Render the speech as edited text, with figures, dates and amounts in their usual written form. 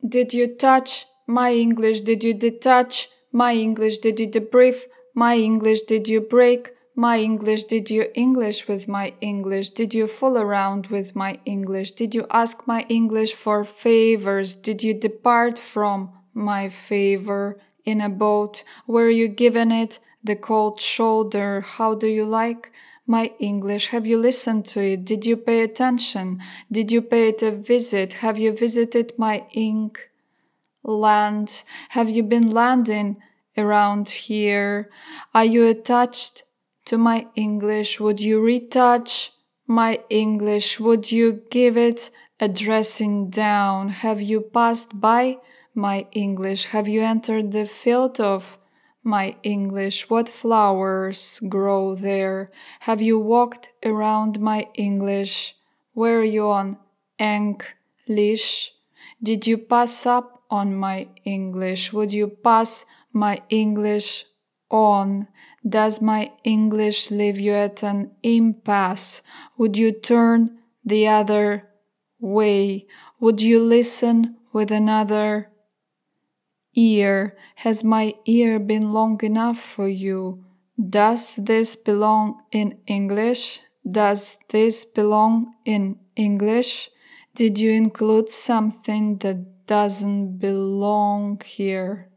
Did you touch my English? Did you detach my English? Did you debrief my English? Did you break my English? Did you English with my English? Did you fool around with my English? Did you ask my English for favors? Did you depart from my favor in a boat? Were you given it the cold shoulder? How do you like my English? Have you listened to it? Did you pay attention? Did you pay it a visit? Have you visited my ink land? Have you been landing around here? Are you attached to my English? Would you retouch my English? Would you give it a dressing down? Have you passed by my English? Have you entered the field of my English? What flowers grow there? Have you walked around my English? Were you on English? Did you pass up on my English? Would you pass my English on? Does my English leave you at an impasse? Would you turn the other way? Would you listen with another ear? Has my ear been long enough for you? Does this belong in English? Does this belong in English? Did you include something that doesn't belong here?